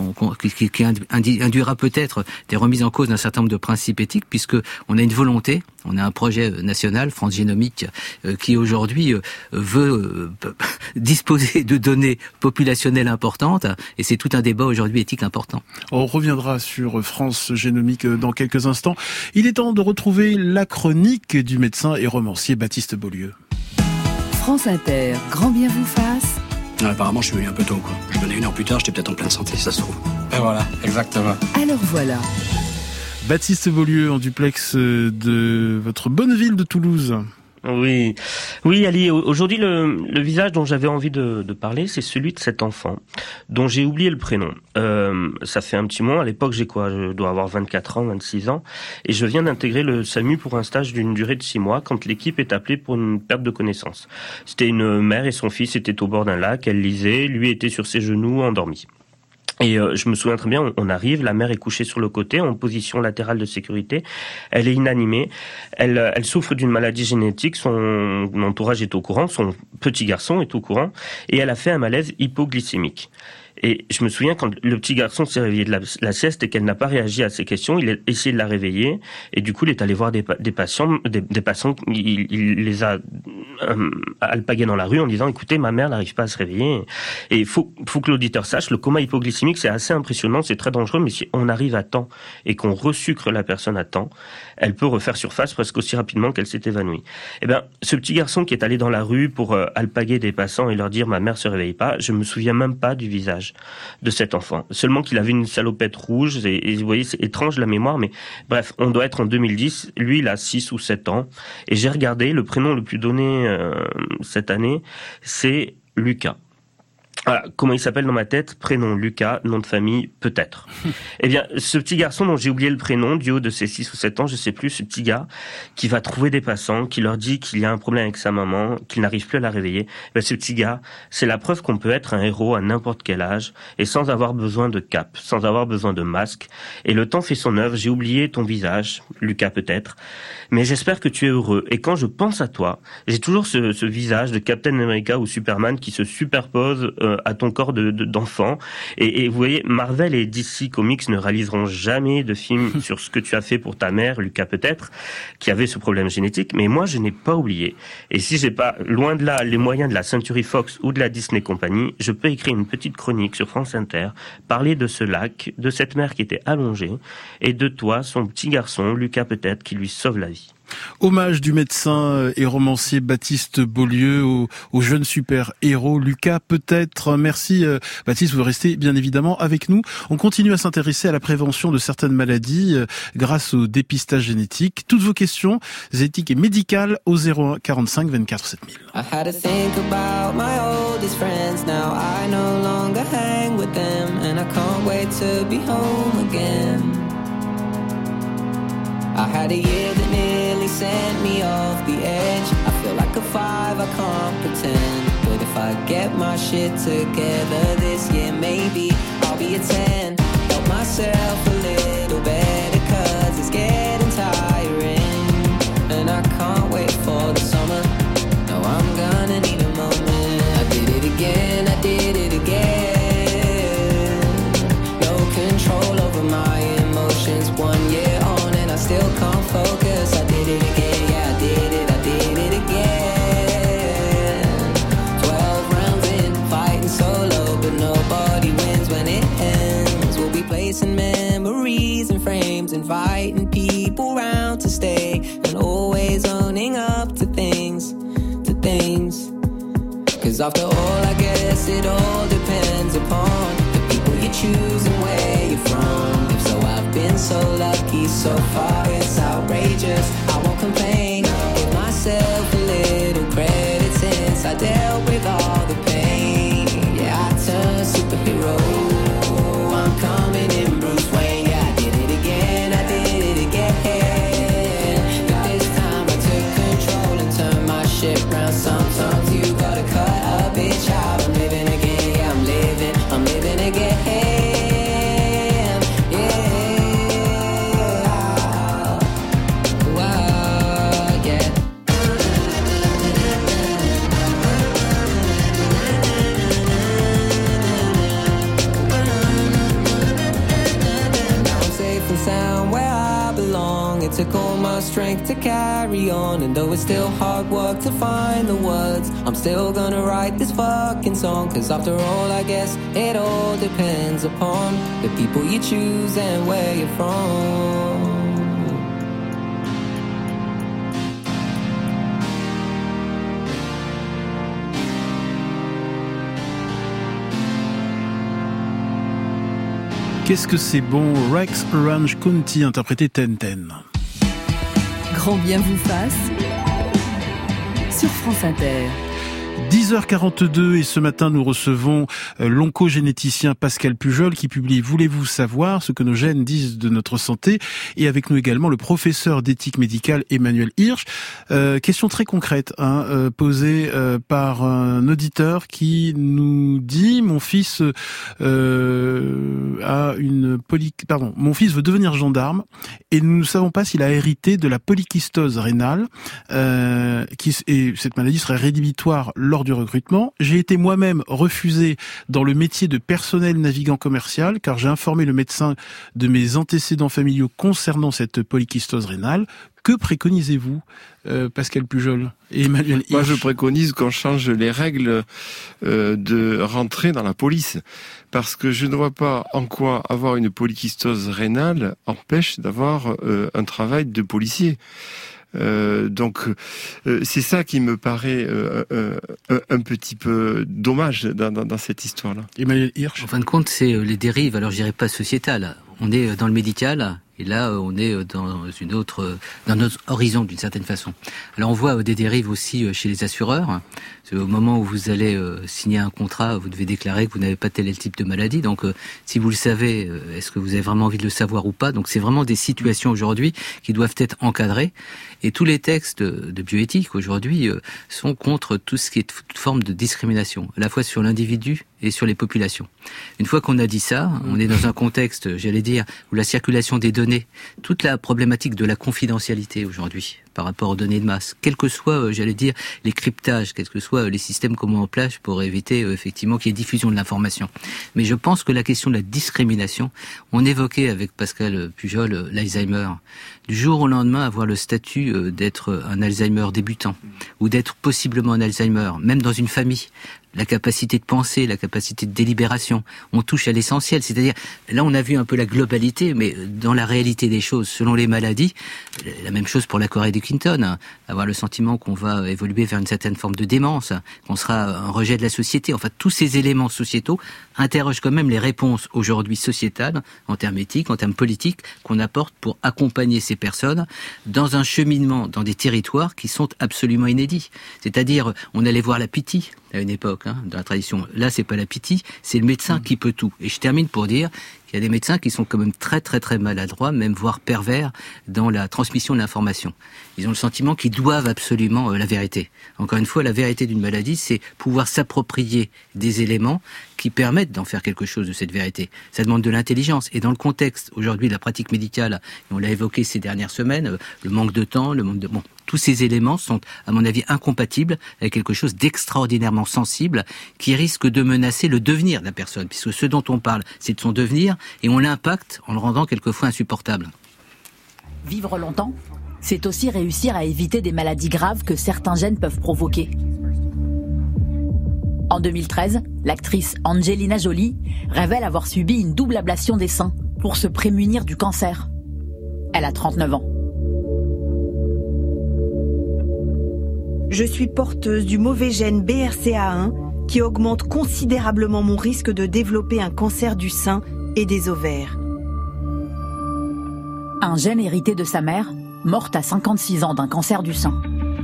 qui induira peut-être des remises en cause d'un certain nombre de principes éthiques, puisque on a une volonté, on a un projet national, France Génomique, qui aujourd'hui veut disposer de données populationnelles importantes, et c'est tout un débat aujourd'hui éthique important. On reviendra sur France Génomique dans quelques instants. Il est temps de retrouver la chronique du médecin et romancier Baptiste Beaulieu. France Inter, grand bien vous fasse. Non, apparemment, je suis venu un peu tôt, quoi. Je venais 1 heure plus tard, j'étais peut-être en pleine santé, si ça se trouve. Et voilà, exactement. Alors voilà. Baptiste Beaulieu en duplex de votre bonne ville de Toulouse. Oui, Ali, aujourd'hui le visage dont j'avais envie de parler, c'est celui de cet enfant dont j'ai oublié le prénom. Ça fait un petit moment, à l'époque je dois avoir 24 ans, 26 ans, et je viens d'intégrer le SAMU pour un stage d'une durée de 6 mois quand l'équipe est appelée pour une perte de connaissance. C'était une mère et son fils étaient au bord d'un lac, elle lisait, lui était sur ses genoux endormi. Et je me souviens très bien, on arrive, la mère est couchée sur le côté, en position latérale de sécurité, elle est inanimée, elle souffre d'une maladie génétique, son entourage est au courant, son petit garçon est au courant, et elle a fait un malaise hypoglycémique. Et je me souviens quand le petit garçon s'est réveillé de la sieste et qu'elle n'a pas réagi à ses questions, il a essayé de la réveiller et du coup il est allé voir des passants, il les a alpagués dans la rue en disant écoutez ma mère n'arrive pas à se réveiller. Et il faut que l'auditeur sache, le coma hypoglycémique c'est assez impressionnant, c'est très dangereux, mais si on arrive à temps et qu'on resucre la personne à temps, elle peut refaire surface presque aussi rapidement qu'elle s'est évanouie. Eh bien ce petit garçon qui est allé dans la rue pour alpaguer des passants et leur dire ma mère se réveille pas, je me souviens même pas du visage de cet enfant. Seulement qu'il avait une salopette rouge, et vous voyez, c'est étrange la mémoire, mais bref, on doit être en 2010, lui il a 6 ou 7 ans, et j'ai regardé, le prénom le plus donné cette année, c'est Lucas. Voilà, comment il s'appelle dans ma tête? Prénom Lucas, nom de famille peut-être. Eh bien, ce petit garçon dont j'ai oublié le prénom, du haut de ses 6 ou 7 ans, je sais plus, ce petit gars qui va trouver des passants, qui leur dit qu'il y a un problème avec sa maman, qu'il n'arrive plus à la réveiller. Ben, ce petit gars, c'est la preuve qu'on peut être un héros à n'importe quel âge et sans avoir besoin de cape, sans avoir besoin de masque. Et le temps fait son œuvre. J'ai oublié ton visage, Lucas peut-être, mais j'espère que tu es heureux. Et quand je pense à toi, j'ai toujours ce visage de Captain America ou Superman qui se superpose à ton corps d'enfant. Et vous voyez, Marvel et DC Comics ne réaliseront jamais de film sur ce que tu as fait pour ta mère, Lucas peut-être, qui avait ce problème génétique, mais moi je n'ai pas oublié. Et si j'ai pas, loin de là, les moyens de la Century Fox ou de la Disney Company, je peux écrire une petite chronique sur France Inter, parler de ce lac, de cette mère qui était allongée, et de toi, son petit garçon, Lucas peut-être, qui lui sauve la vie. Hommage du médecin et romancier Baptiste Beaulieu au jeune super-héros Lucas peut-être. Merci Baptiste, vous restez bien évidemment avec nous. On continue à s'intéresser à la prévention de certaines maladies grâce au dépistage génétique. Toutes vos questions éthiques et médicales au 01 45 24 7000. I had to think about my oldest friends. Now I no longer hang with them and I can't wait to be home again. I had a year that nearly sent me off the edge. I feel like a 5, I can't pretend. But if I get my shit together this year, maybe I'll be a 10. Help myself a little better, cause it's getting tiring. And I can't wait for the summer. No, I'm gonna need a moment. I did it again, I did it again. No control over my emotions, 1 year inviting people round to stay, and always owning up to things. Cause after all, I guess it all depends upon the people you choose and where you're from. If so, I've been so lucky so far, it's outrageous. I won't complain, give myself a little credit since I dealt with all the pain. Yeah, I turned superhero, I'm coming in Bruce Wayne. Yeah, I did it again, I did it again. But this time I took control and turned my ship round. Sometimes you gotta cut a bitch out. I'm living again, yeah, I'm living again. Took all my strength to carry on, and though it's still hard work to find the words, I'm still gonna write this fucking song. Cause after all, I guess it all depends upon the people you choose and where you're from. Qu'est-ce que c'est bon, Rex Orange County, interprété Ten. Grand bien vous fasse sur France Inter. 10h42 et ce matin nous recevons l'oncogénéticien Pascal Pujol qui publie Voulez-vous savoir ce que nos gènes disent de notre santé, et avec nous également le professeur d'éthique médicale Emmanuel Hirsch. Question très concrète posée par un auditeur qui nous dit mon fils mon fils veut devenir gendarme et nous ne savons pas s'il a hérité de la polykystose rénale et cette maladie serait rédhibitoire lors du recrutement. J'ai été moi-même refusé dans le métier de personnel navigant commercial car j'ai informé le médecin de mes antécédents familiaux concernant cette polykystose rénale. Que préconisez-vous, Pascal Pujol et Emmanuel Hirsch? Moi, je préconise qu'on change les règles de rentrée dans la police, parce que je ne vois pas en quoi avoir une polykystose rénale empêche d'avoir un travail de policier. Donc c'est ça qui me paraît un petit peu dommage dans cette histoire-là. Emmanuel Hirsch. En fin de compte, c'est les dérives, alors je dirais pas sociétales. On est dans le médical, et là on est dans notre horizon d'une certaine façon. Alors on voit des dérives aussi chez les assureurs. Au moment où vous allez signer un contrat, vous devez déclarer que vous n'avez pas tel type de maladie. Donc si vous le savez, est-ce que vous avez vraiment envie de le savoir ou pas? Donc c'est vraiment des situations aujourd'hui qui doivent être encadrées. Et tous les textes de bioéthique aujourd'hui sont contre tout ce qui est toute forme de discrimination, à la fois sur l'individu et sur les populations. Une fois qu'on a dit ça, on est dans un contexte, j'allais dire, où la circulation des données, toute la problématique de la confidentialité aujourd'hui par rapport aux données de masse, quels que soient, j'allais dire, les cryptages, quels que soient les systèmes qu'on met en place pour éviter effectivement qu'il y ait diffusion de l'information. Mais je pense que la question de la discrimination, on évoquait avec Pascal Pujol l'Alzheimer. Du jour au lendemain, avoir le statut d'être un Alzheimer débutant ou d'être possiblement un Alzheimer, même dans une famille, la capacité de penser, la capacité de délibération, on touche à l'essentiel. C'est-à-dire, là on a vu un peu la globalité, mais dans la réalité des choses, selon les maladies, la même chose pour la Corée de Clinton, avoir le sentiment qu'on va évoluer vers une certaine forme de démence, qu'on sera un rejet de la société. Enfin, tous ces éléments sociétaux interrogent quand même les réponses aujourd'hui sociétales, en termes éthiques, en termes politiques, qu'on apporte pour accompagner ces personnes dans un cheminement, dans des territoires qui sont absolument inédits. C'est-à-dire, on allait voir la pitié à une époque, dans la tradition. Là, c'est pas la pitié, c'est le médecin qui peut tout. Et je termine pour dire qu'il y a des médecins qui sont quand même très très très maladroits, même voire pervers dans la transmission de l'information. Ils ont le sentiment qu'ils doivent absolument la vérité. Encore une fois, la vérité d'une maladie, c'est pouvoir s'approprier des éléments qui permettent d'en faire quelque chose de cette vérité. Ça demande de l'intelligence. Et dans le contexte aujourd'hui de la pratique médicale, et on l'a évoqué ces dernières semaines, le manque de temps, le manque de... Bon, tous ces éléments sont, à mon avis, incompatibles avec quelque chose d'extraordinairement sensible qui risque de menacer le devenir de la personne, puisque ce dont on parle, c'est de son devenir, et on l'impacte en le rendant quelquefois insupportable. Vivre longtemps, c'est aussi réussir à éviter des maladies graves que certains gènes peuvent provoquer. En 2013, l'actrice Angelina Jolie révèle avoir subi une double ablation des seins pour se prémunir du cancer. Elle a 39 ans. Je suis porteuse du mauvais gène BRCA1 qui augmente considérablement mon risque de développer un cancer du sein et des ovaires. Un gène hérité de sa mère, morte à 56 ans d'un cancer du sein.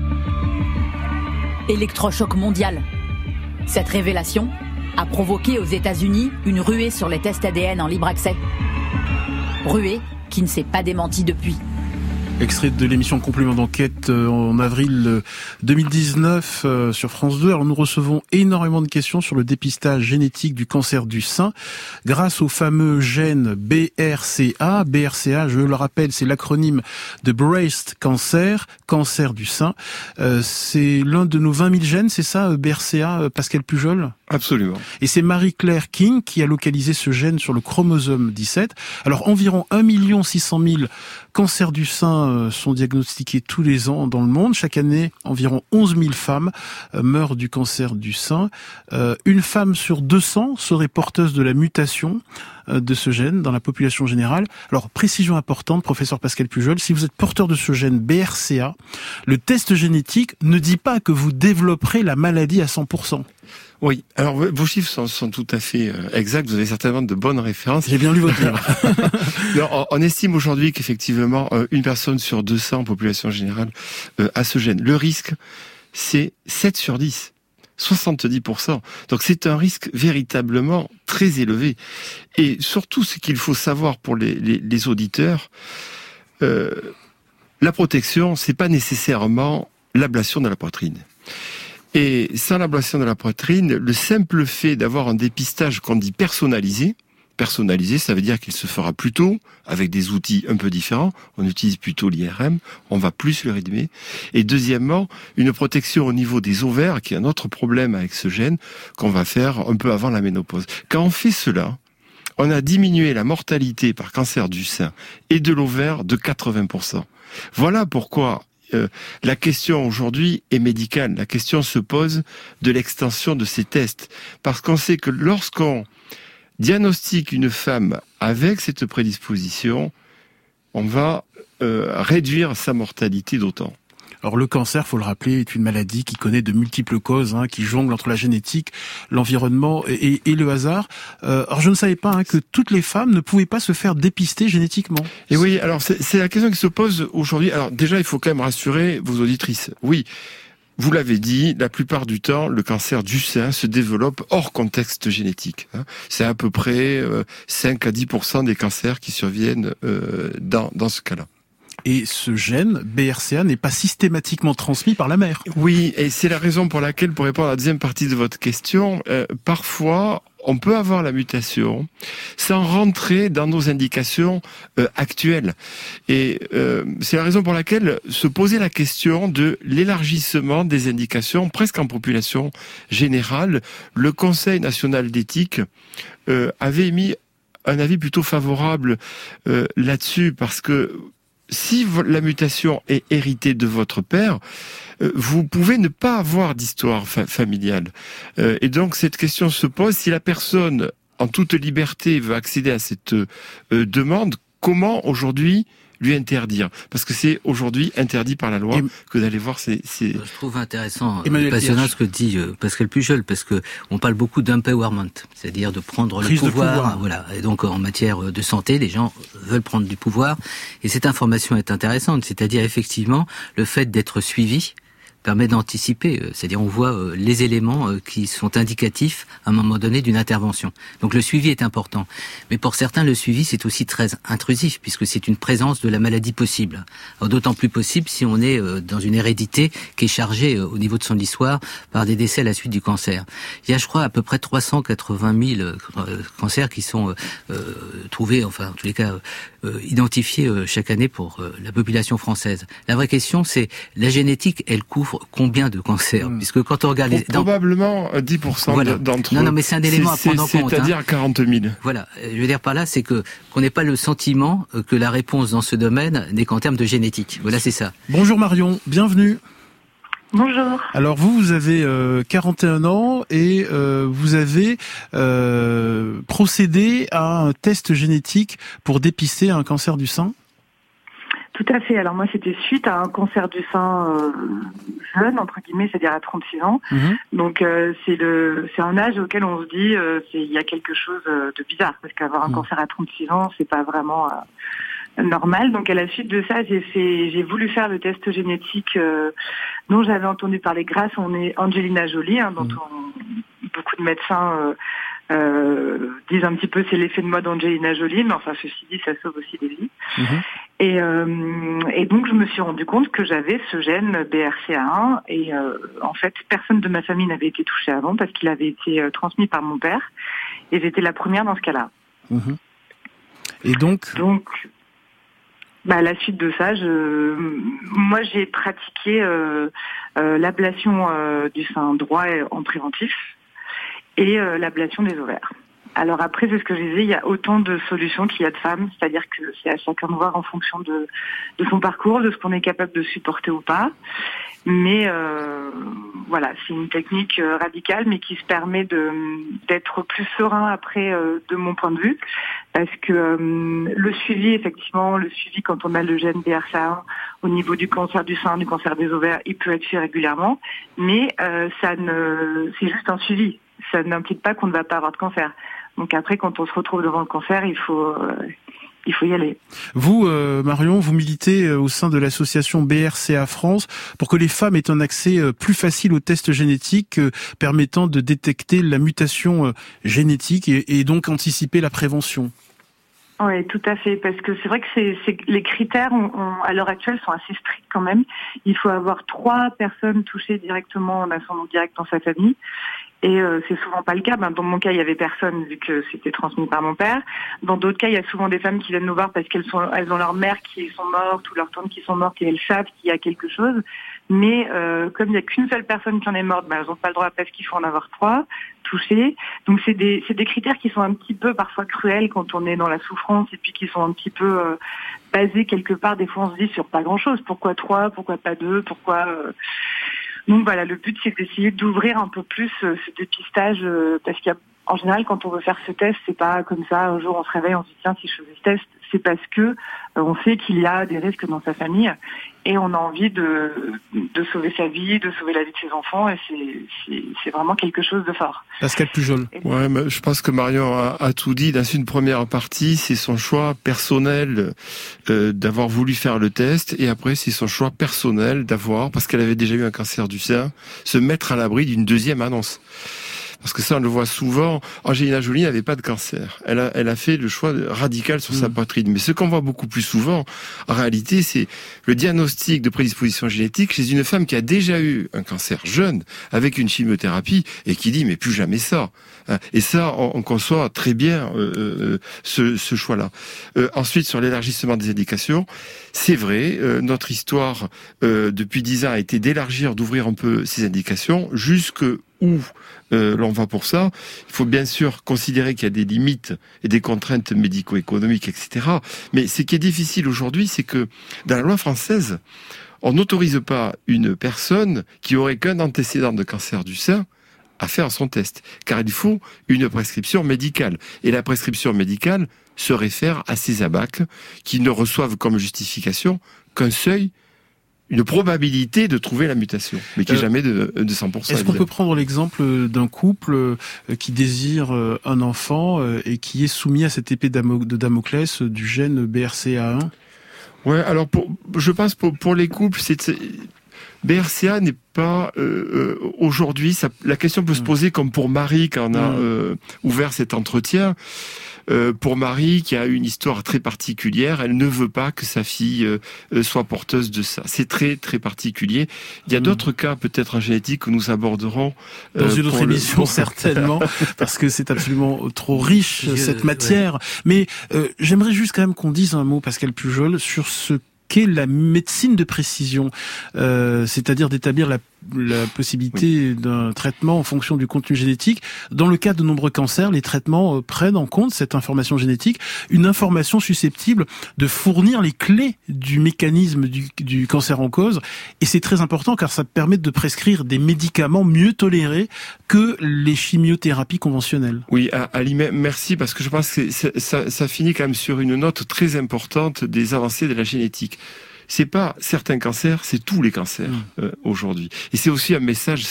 Électrochoc mondial. Cette révélation a provoqué aux États-Unis une ruée sur les tests ADN en libre accès. Ruée qui ne s'est pas démentie depuis. Extrait de l'émission Complément d'enquête en avril 2019 sur France 2. Alors nous recevons énormément de questions sur le dépistage génétique du cancer du sein grâce au fameux gène BRCA. BRCA, je le rappelle, c'est l'acronyme de Breast Cancer, cancer du sein. C'est l'un de nos 20 000 gènes, c'est ça, BRCA, Pascal Pujol ? Absolument. Et c'est Marie-Claire King qui a localisé ce gène sur le chromosome 17. Alors environ 1 600 000 cancers du sein sont diagnostiqués tous les ans dans le monde. Chaque année, environ 11 000 femmes meurent du cancer du sein. Une femme sur 200 serait porteuse de la mutation de ce gène dans la population générale. Alors, précision importante, professeur Pascal Pujol, si vous êtes porteur de ce gène BRCA, le test génétique ne dit pas que vous développerez la maladie à 100%. Oui, alors vos chiffres sont tout à fait exacts, vous avez certainement de bonnes références. J'ai bien lu votre livre. Alors, on estime aujourd'hui qu'effectivement, une personne sur 200 en population générale a ce gène. Le risque, c'est 7 sur 10. 70%. Donc c'est un risque véritablement très élevé. Et surtout, ce qu'il faut savoir pour les auditeurs, la protection, c'est pas nécessairement l'ablation de la poitrine. Et sans l'ablation de la poitrine, le simple fait d'avoir un dépistage qu'on dit personnalisé, ça veut dire qu'il se fera plus tôt, avec des outils un peu différents. On utilise plutôt l'IRM, on va plus le rythmer. Et deuxièmement, une protection au niveau des ovaires, qui est un autre problème avec ce gène, qu'on va faire un peu avant la ménopause. Quand on fait cela, on a diminué la mortalité par cancer du sein et de l'ovaire de 80%. Voilà pourquoi la question aujourd'hui est médicale. La question se pose de l'extension de ces tests. Parce qu'on sait que lorsqu'on diagnostique une femme avec cette prédisposition, on va réduire sa mortalité d'autant. Alors le cancer, faut le rappeler, est une maladie qui connaît de multiples causes, qui jongle entre la génétique, l'environnement et le hasard. Alors je ne savais pas que toutes les femmes ne pouvaient pas se faire dépister génétiquement. Et oui, alors c'est la question qui se pose aujourd'hui. Alors déjà, il faut quand même rassurer vos auditrices. Oui, vous l'avez dit, la plupart du temps, le cancer du sein se développe hors contexte génétique. C'est à peu près 5 à 10% des cancers qui surviennent dans ce cas-là. Et ce gène, BRCA, n'est pas systématiquement transmis par la mère. Oui, et c'est la raison pour laquelle, pour répondre à la deuxième partie de votre question, parfois, on peut avoir la mutation sans rentrer dans nos indications actuelles. Et c'est la raison pour laquelle se poser la question de l'élargissement des indications, presque en population générale, le Conseil national d'éthique avait émis un avis plutôt favorable là-dessus, parce que si la mutation est héritée de votre père, vous pouvez ne pas avoir d'histoire familiale. Et donc cette question se pose, si la personne, en toute liberté, veut accéder à cette demande, comment aujourd'hui lui interdire? Parce que c'est aujourd'hui interdit par la loi que d'aller voir ces... Je trouve intéressant, passionnant ce que dit Pascal Pujol, parce que on parle beaucoup d'empowerment, c'est-à-dire de prendre le pouvoir. Voilà. Et donc en matière de santé, les gens veulent prendre du pouvoir. Et cette information est intéressante, c'est-à-dire effectivement le fait d'être suivi permet d'anticiper, c'est-à-dire on voit les éléments qui sont indicatifs à un moment donné d'une intervention. Donc le suivi est important. Mais pour certains, le suivi c'est aussi très intrusif puisque c'est une présence de la maladie possible. Alors d'autant plus possible si on est dans une hérédité qui est chargée au niveau de son histoire par des décès à la suite du cancer. Il y a, je crois, à peu près 380 000 cancers qui sont trouvés, enfin en tous les cas identifiés chaque année pour la population française. La vraie question c'est la génétique, elle couvre combien de cancers? Puisque quand on regarde probablement 10% d'entre eux. Non, mais c'est un élément à prendre en compte. C'est-à-dire 40 000. Voilà. Je veux dire par là, c'est qu'on n'ait pas le sentiment que la réponse dans ce domaine n'est qu'en termes de génétique. Voilà, c'est ça. Bonjour Marion, bienvenue. Bonjour. Alors vous avez 41 ans et vous avez procédé à un test génétique pour dépister un cancer du sein? Tout à fait. Alors moi, c'était suite à un cancer du sein jeune, entre guillemets, c'est-à-dire à 36 ans. Donc c'est un âge auquel on se dit il y a quelque chose de bizarre, parce qu'avoir un cancer à 36 ans, c'est pas vraiment normal. Donc à la suite de ça, j'ai voulu faire le test génétique dont j'avais entendu parler grâce à Angelina Jolie, dont beaucoup de médecins disent un petit peu c'est l'effet de mode Angelina Jolie, mais enfin ceci dit, ça sauve aussi des vies. Et donc je me suis rendu compte que j'avais ce gène BRCA1 et en fait personne de ma famille n'avait été touché avant parce qu'il avait été transmis par mon père et j'étais la première dans ce cas-là. Et donc à la suite de ça, moi j'ai pratiqué l'ablation du sein droit en préventif et l'ablation des ovaires. Alors après, c'est ce que je disais, il y a autant de solutions qu'il y a de femmes, c'est-à-dire que c'est à chacun de voir en fonction de son parcours, de ce qu'on est capable de supporter ou pas. Mais voilà, c'est une technique radicale, mais qui se permet d'être plus serein après, de mon point de vue, parce que le suivi quand on a le gène BRCA1 au niveau du cancer du sein, du cancer des ovaires, il peut être fait régulièrement, mais c'est juste un suivi. Ça n'implique pas qu'on ne va pas avoir de cancer. Donc après, quand on se retrouve devant le cancer, il faut y aller. Vous, Marion, vous militez au sein de l'association BRCA France pour que les femmes aient un accès plus facile aux tests génétiques permettant de détecter la mutation génétique et donc anticiper la prévention. Oui, tout à fait, parce que c'est vrai que les critères à l'heure actuelle sont assez stricts quand même. Il faut avoir 3 personnes touchées directement en ascendant direct dans sa famille. Et c'est souvent pas le cas. Dans mon cas, il y avait personne vu que c'était transmis par mon père. Dans d'autres cas, il y a souvent des femmes qui viennent nous voir parce qu'elles ont leur mère qui sont mortes ou leurs tantes qui sont mortes et elles savent qu'il y a quelque chose. Mais comme il n'y a qu'une seule personne qui en est morte, elles n'ont pas le droit parce qu'il faut en avoir 3 touchés. Donc c'est des critères qui sont un petit peu parfois cruels quand on est dans la souffrance et puis qui sont un petit peu basés quelque part. Des fois, on se dit sur pas grand-chose. Pourquoi 3 ? Pourquoi pas 2 ? Pourquoi Donc voilà, le but c'est d'essayer d'ouvrir un peu plus ce dépistage parce qu'en général quand on veut faire ce test, c'est pas comme ça un jour on se réveille, on se dit tiens si je faisais ce test, c'est parce que on sait qu'il y a des risques dans sa famille et on a envie de sauver sa vie, de sauver la vie de ses enfants et c'est vraiment quelque chose de fort. Pascal Pujol. Ouais, mais je pense que Marion a tout dit. Dans une première partie, c'est son choix personnel d'avoir voulu faire le test et après c'est son choix personnel d'avoir, parce qu'elle avait déjà eu un cancer du sein, se mettre à l'abri d'une deuxième annonce. Parce que ça, on le voit souvent. Angelina Jolie n'avait pas de cancer. Elle a fait le choix radical sur sa poitrine. Mais ce qu'on voit beaucoup plus souvent, en réalité, c'est le diagnostic de prédisposition génétique chez une femme qui a déjà eu un cancer jeune, avec une chimiothérapie, et qui dit, mais plus jamais ça. Et ça, on conçoit très bien ce choix-là. Ensuite, sur l'élargissement des indications, c'est vrai, notre histoire, depuis 10 ans, a été d'élargir, d'ouvrir un peu ces indications, jusque où l'on va pour ça. Il faut bien sûr considérer qu'il y a des limites et des contraintes médico-économiques, etc. Mais ce qui est difficile aujourd'hui, c'est que dans la loi française, on n'autorise pas une personne qui aurait qu'un antécédent de cancer du sein à faire son test, car il faut une prescription médicale. Et la prescription médicale se réfère à ces ABAC qui ne reçoivent comme justification qu'un seuil, une probabilité de trouver la mutation, mais qui est jamais de 100%. Est-ce qu'on peut prendre l'exemple d'un couple qui désire un enfant et qui est soumis à cette épée de Damoclès du gène BRCA1 ? Ouais, alors je pense pour les couples, BRCA n'est pas aujourd'hui. La question peut se poser comme pour Marie quand on a ouvert cet entretien. Pour Marie, qui a une histoire très particulière, elle ne veut pas que sa fille soit porteuse de ça. C'est très très particulier. Il y a d'autres cas, peut-être en génétique, que nous aborderons dans une autre émission, certainement, parce que c'est absolument trop riche cette matière. Ouais. Mais j'aimerais juste quand même qu'on dise un mot, Pascal Pujol, sur ce qu'est la médecine de précision, c'est-à-dire d'établir la possibilité d'un traitement en fonction du contenu génétique. Dans le cas de nombreux cancers, les traitements prennent en compte cette information génétique, une information susceptible de fournir les clés du mécanisme du cancer en cause. Et c'est très important car ça permet de prescrire des médicaments mieux tolérés que les chimiothérapies conventionnelles. Oui, Ali, merci, parce que je pense que ça finit quand même sur une note très importante des avancées de la génétique. C'est pas certains cancers, c'est tous les cancers aujourd'hui. Et c'est aussi un message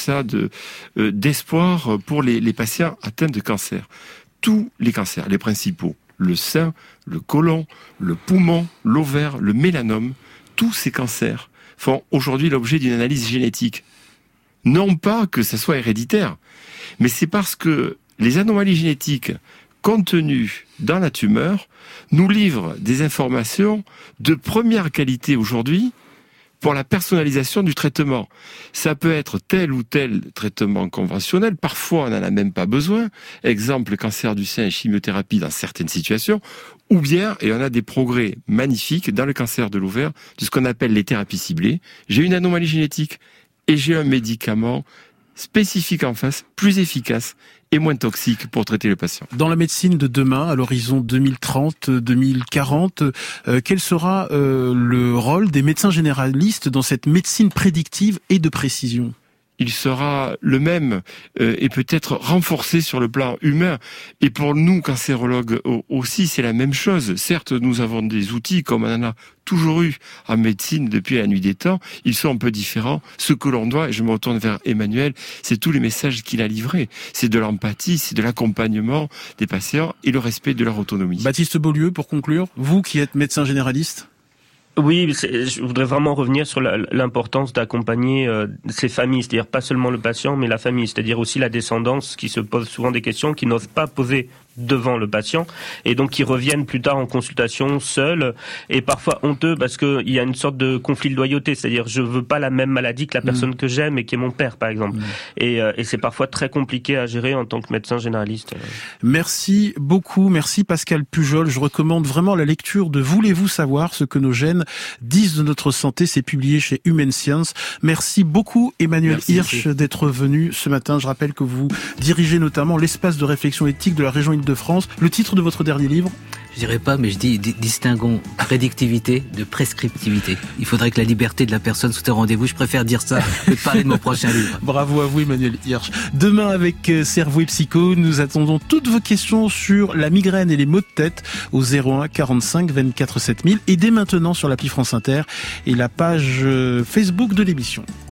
d'espoir pour les patients atteints de cancer. Tous les cancers, les principaux, le sein, le côlon, le poumon, l'ovaire, le mélanome, tous ces cancers font aujourd'hui l'objet d'une analyse génétique. Non pas que ça soit héréditaire, mais c'est parce que les anomalies génétiques contenues dans la tumeur nous livrent des informations de première qualité aujourd'hui pour la personnalisation du traitement. Ça peut être tel ou tel traitement conventionnel, parfois on n'en a même pas besoin, exemple cancer du sein et chimiothérapie dans certaines situations, ou bien, et on a des progrès magnifiques dans le cancer de l'ovaire, de ce qu'on appelle les thérapies ciblées. J'ai une anomalie génétique et j'ai un médicament spécifique en face, plus efficace et moins toxique pour traiter le patient. Dans la médecine de demain, à l'horizon 2030-2040, quel sera le rôle des médecins généralistes dans cette médecine prédictive et de précision ? Il sera le même et peut-être renforcé sur le plan humain. Et pour nous, cancérologues aussi, c'est la même chose. Certes, nous avons des outils comme on en a toujours eu en médecine depuis la nuit des temps. Ils sont un peu différents. Ce que l'on doit, et je me retourne vers Emmanuel, c'est tous les messages qu'il a livrés. C'est de l'empathie, c'est de l'accompagnement des patients et le respect de leur autonomie. Baptiste Beaulieu, pour conclure, vous qui êtes médecin généraliste ? Oui, je voudrais vraiment revenir sur l'importance d'accompagner ces familles, c'est-à-dire pas seulement le patient, mais la famille, c'est-à-dire aussi la descendance qui se pose souvent des questions, qui n'osent pas poser devant le patient, et donc qui reviennent plus tard en consultation seuls, et parfois honteux, parce qu'il y a une sorte de conflit de loyauté, c'est-à-dire je veux pas la même maladie que la personne que j'aime et qui est mon père, par exemple. Et c'est parfois très compliqué à gérer en tant que médecin généraliste. Merci beaucoup, merci Pascal Pujol. Je recommande vraiment la lecture de Voulez-vous savoir ce que nos gènes disent de notre santé, c'est publié chez Human Science. Merci beaucoup Emmanuel Hirsch d'être venu ce matin. Je rappelle que vous dirigez notamment l'espace de réflexion éthique de la région de France. Le titre de votre dernier livre ? Je dirais pas, mais je dis distinguons prédictivité de prescriptivité. Il faudrait que la liberté de la personne soit au rendez-vous. Je préfère dire ça que de parler de mon prochain livre. Bravo à vous Emmanuel Hirsch. Demain avec Cerveau et Psycho, nous attendons toutes vos questions sur la migraine et les maux de tête au 01 45 24 7000 et dès maintenant sur l'appli France Inter et la page Facebook de l'émission.